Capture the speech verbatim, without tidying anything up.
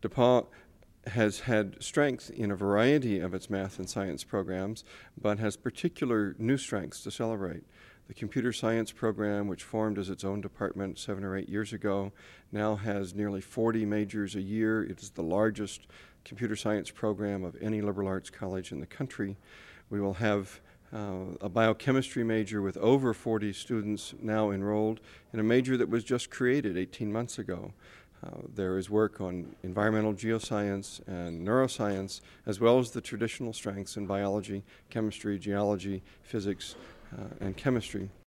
DePauw has had strength in a variety of its math and science programs, but has particular new strengths to celebrate. The computer science program, which formed as its own department seven or eight years ago, now has nearly forty majors a year. It is the largest computer science program of any liberal arts college in the country. We will have uh, a biochemistry major with over forty students now enrolled in a major that was just created eighteen months ago. Uh, there is work on environmental geoscience and neuroscience, as well as the traditional strengths in biology, chemistry, geology, physics, uh, and chemistry.